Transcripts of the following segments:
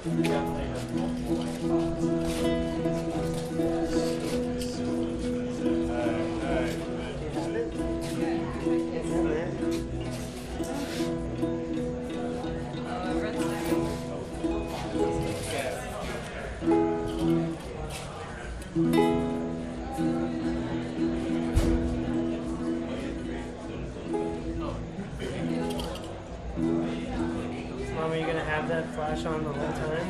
Mom, are you going to have that flash on the whole time?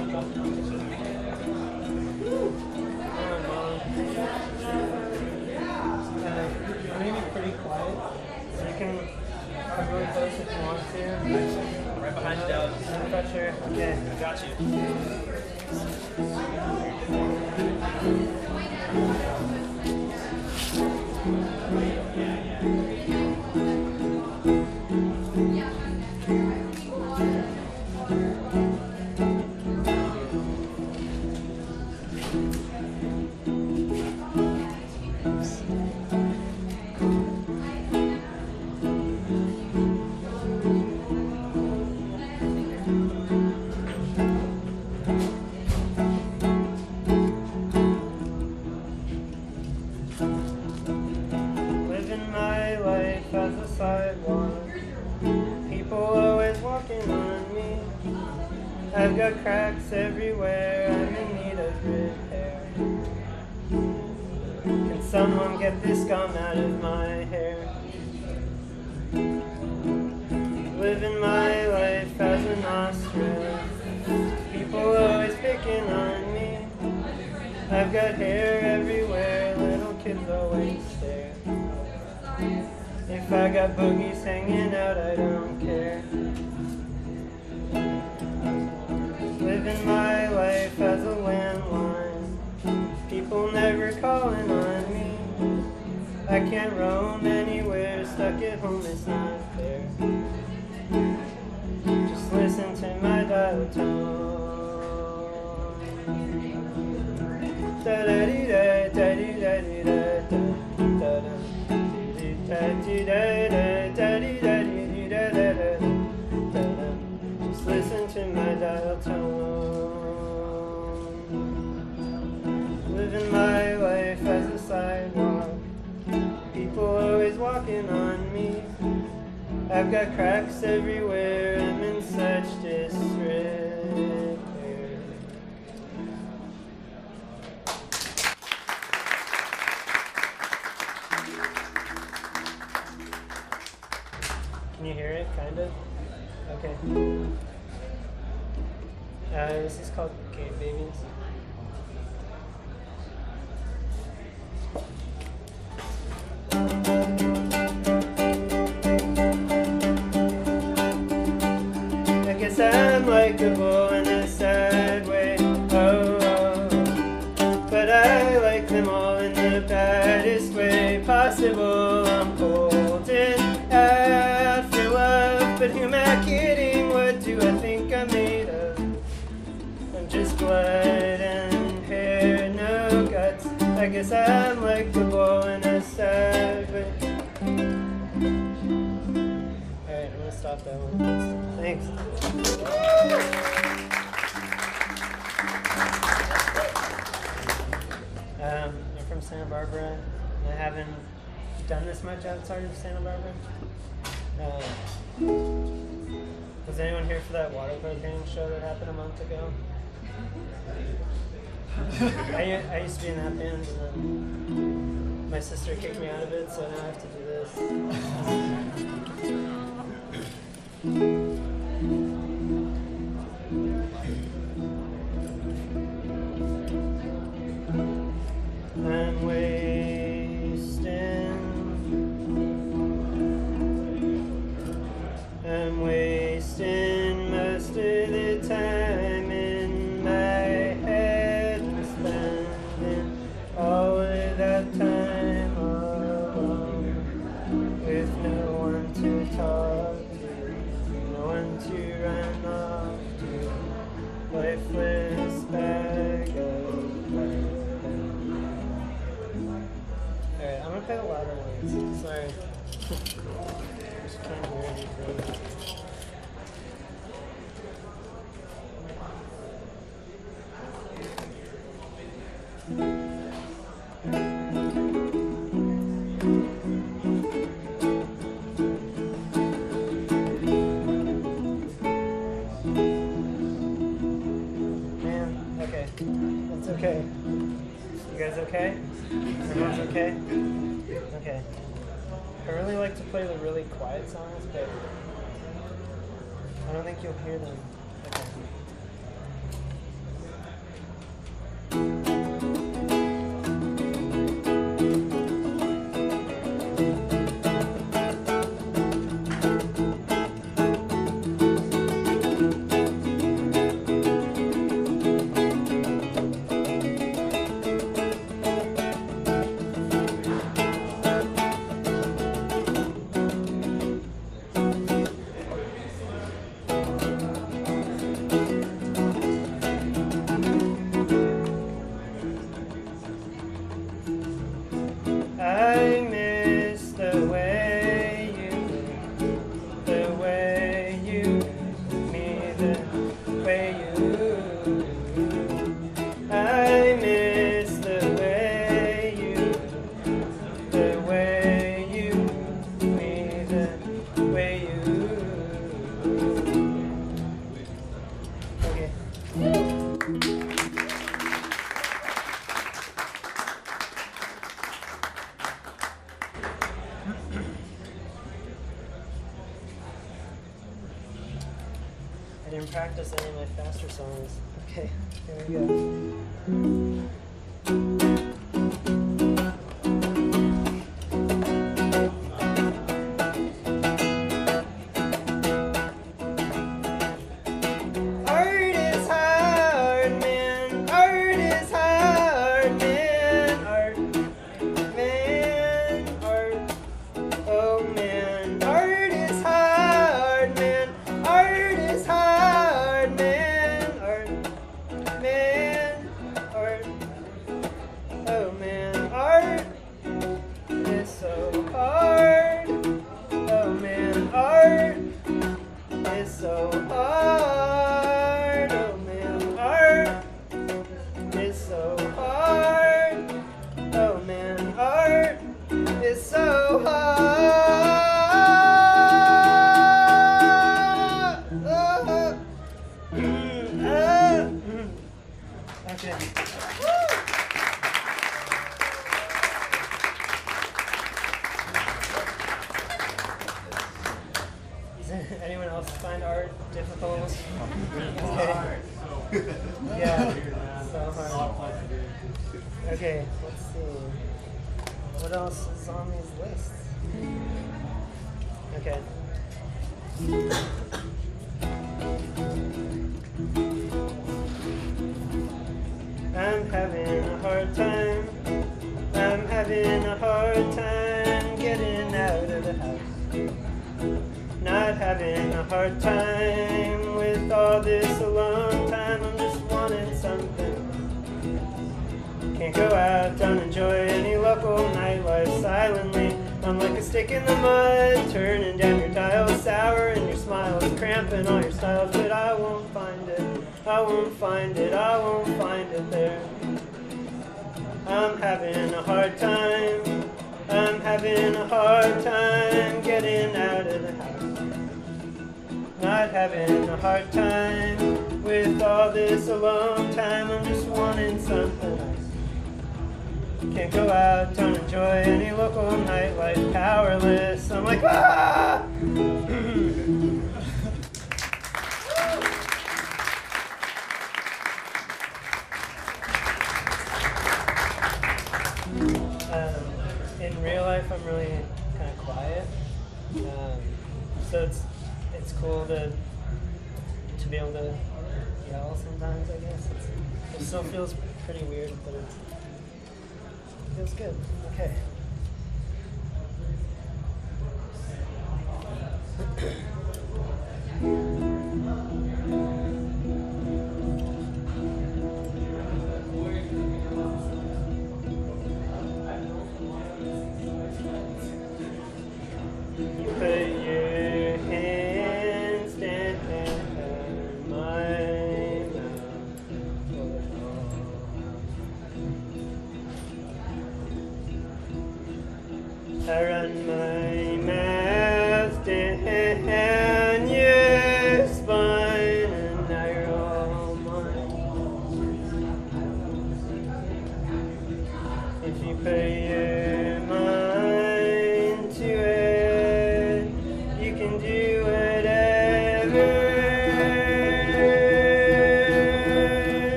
I'm going to be pretty quiet. So you can talk really close if you want to. Right behind you, Dallas. I'm not sure. Okay. I got you. Living my life as a sidewalk. People always walking on me. I've got cracks everywhere. I'm in need of repair. Can someone get this gum out of my hair? Living my life as an ostrich. People always picking on me. I've got hair everywhere. Little kids always stare. If I got boogies hanging out, I don't care. Living my life as a landline. People never calling on me. I can't roam anywhere. Stuck at home, it's not fair. Just listen to my dial tone. Da-da-dee-da, da-dee-da-dee-da, da-da. Just listen to my dial tone. Living my life as a sidewalk. People always walking on me. I've got cracks everywhere. I'm in such disrepair. Can you hear it, kind of? Okay. This is called Cave Babies. I guess I'm likable in a sad way, oh. But I like them all in the baddest way possible. I'm holding out for love, but who am I kidding? What do I think I'm made of? I'm just blood and hair, no guts. I guess I'm likable in a sad way. Alright, I'm gonna stop that one. Thanks. I'm from Santa Barbara. I haven't done this much outside of Santa Barbara. Was anyone here for that water program show that happened a month ago? I used to be in that band, and then my sister kicked me out of it, so now I have to do this. I'm wasting most of the time in my head and spending all of that time alone with no one to talk to, no one to run off to, lifeless bag of burden. Alright, I'm gonna play the louder ones. Sorry. Just can't hear anything. guys okay? Everyone's okay? Okay. I really like to play the really quiet songs, but I don't think you'll hear them. Okay. I didn't practice any of my faster songs. Okay, here we go. Anyone else find art difficult? Okay. Yeah, so hard. Okay, let's see. What else is on these lists? Okay. I'm having a hard time. I'm having a hard time getting out of the house. Not having a hard time with all this alone time. I'm just wanting something. Can't go out, don't enjoy any local nightlife silently. I'm like a stick in the mud, turning down your dial sour, and your smile is cramping all your styles. But I won't find it, I won't find it, I won't find it there. I'm having a hard time. I'm having a hard time getting out of the house. Not having a hard time with all this alone time. I'm just wanting something else. Can't go out, don't enjoy any local nightlife, powerless. I'm like, ah! In real life, I'm really kind of quiet, so it's cool to be able to yell sometimes. I guess it still feels pretty weird, but it feels good. Okay.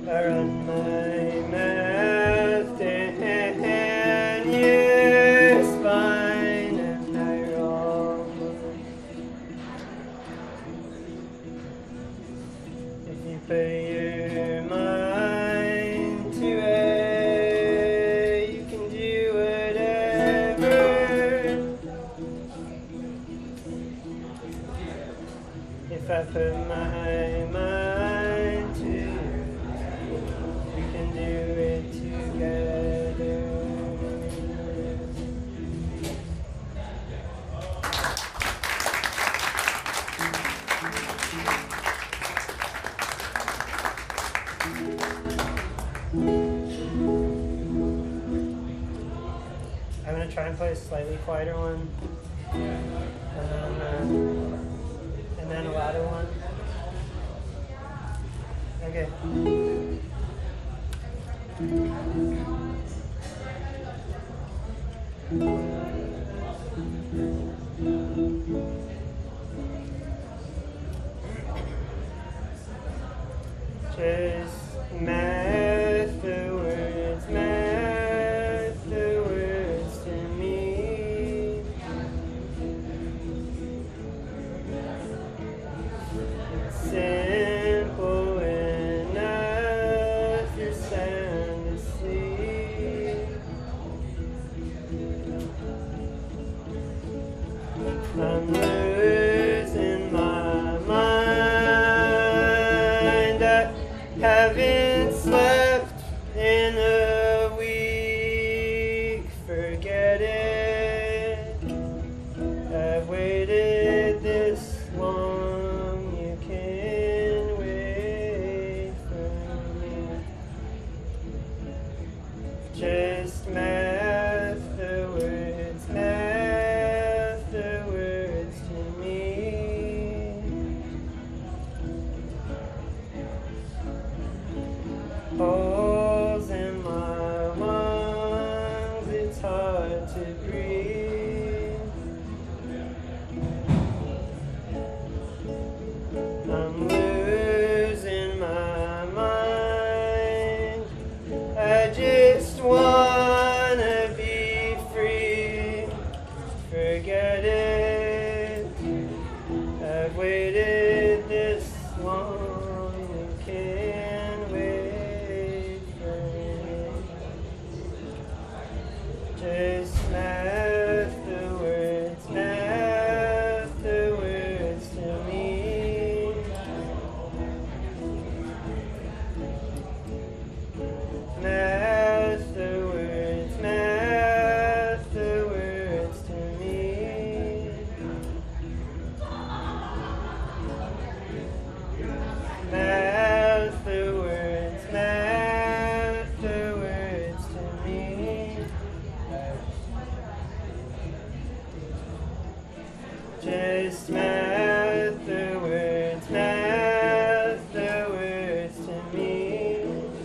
I run my mouth in your spine and I roll. If you put your mind to it, you can do whatever. If I put my mind to it, we can do it together. I'm going to try and play a slightly quieter one. And then a louder one. Okay. Just mouth the words, mouth the words to me. Simple enough, you're sound asleep. I'm losing my mind. Haven't slept in a week, forget it. I've waited this long, you can wait for me. Just mouth the words, mouth the words to me. Holes in my lungs, it's hard to breathe. I'm losing my mind. I just wanna be free. Forget it. I've waited this long, you can wait for me. Just mouth the words, mouth the words to me. Mouth the words, mouth the words to me. Mouth the words, mouth the words to me. Just mouth the words, mouth the words to me.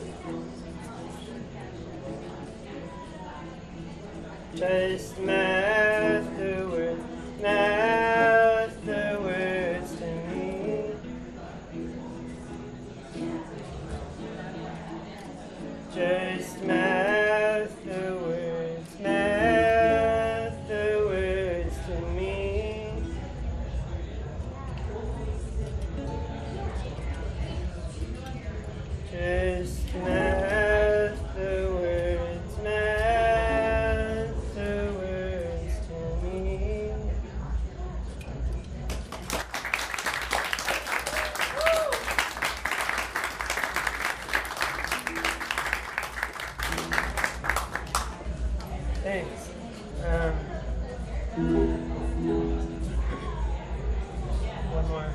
Just mouth the words, mouth the words to me. Just mouth the words, mouth the words to me. Just mouth the words, mouth the words to me. Thanks. One more.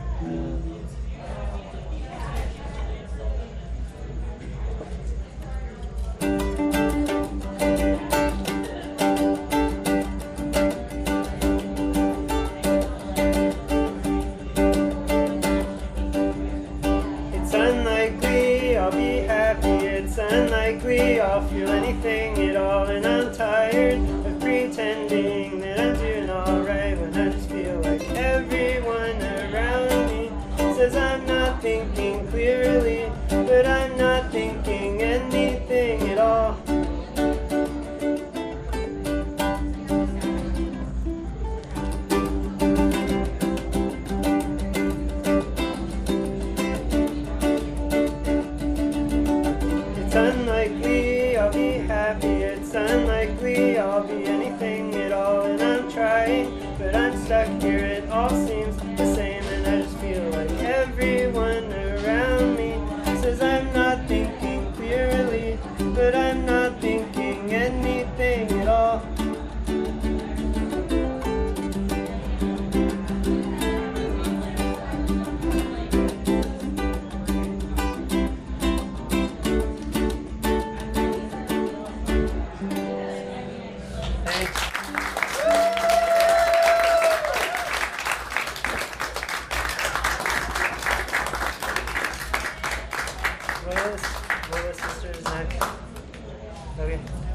It's unlikely I'll be happy, it's unlikely I'll feel anything at all, and I'm tired of pretending that I'm doing alright when I just feel like everyone around me says I'm not thinking clearly, but I'm not thinking Willis sisters next. Okay.